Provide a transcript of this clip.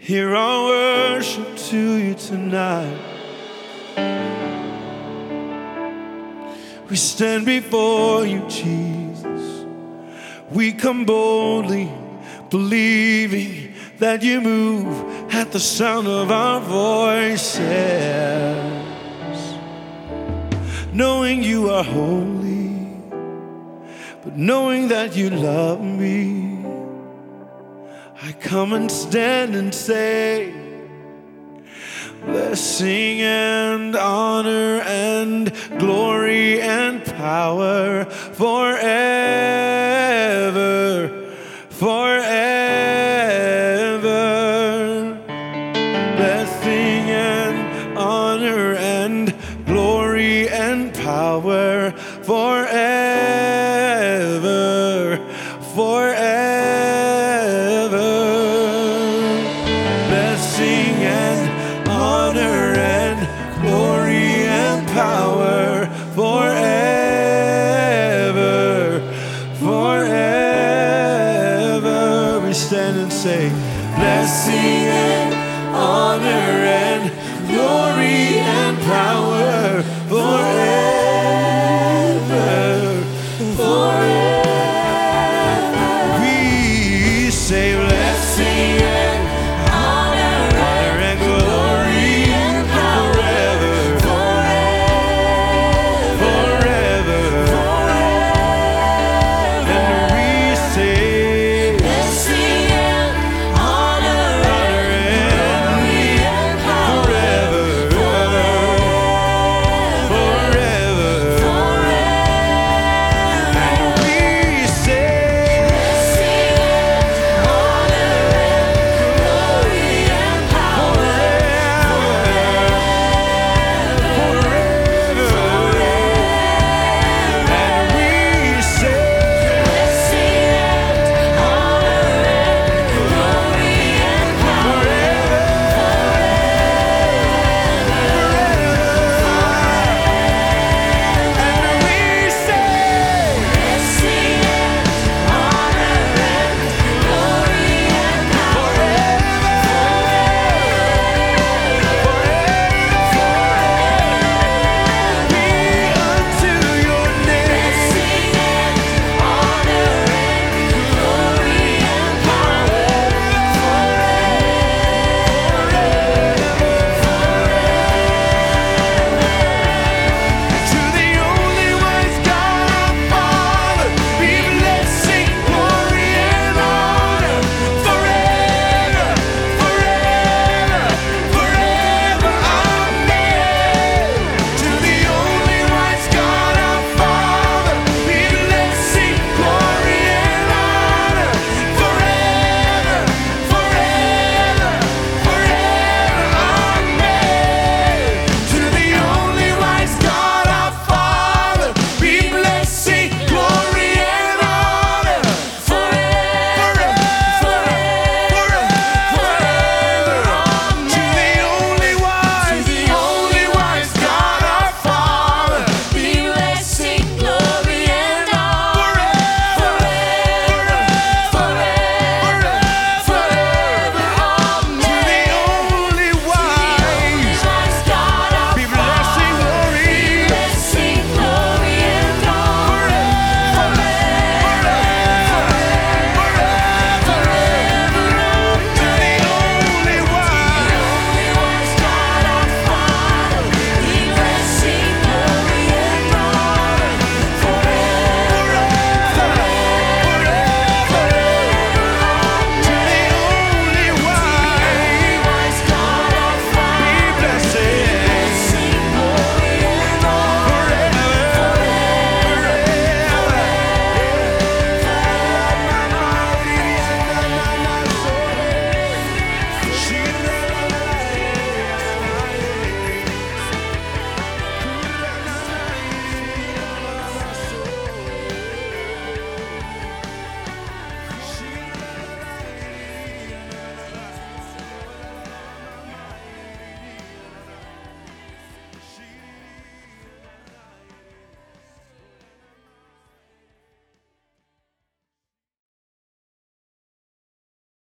Hear our worship to you tonight. We stand before you, Jesus. We come boldly, believing that you move at the sound of our voices. Knowing you are holy, but knowing that you love me, I come and stand and say, blessing and honor and glory and power forever, forever. Blessing and honor and glory and power forever, forever. Blessing and honor and glory and power forever, forever. We stand and say, blessing and honor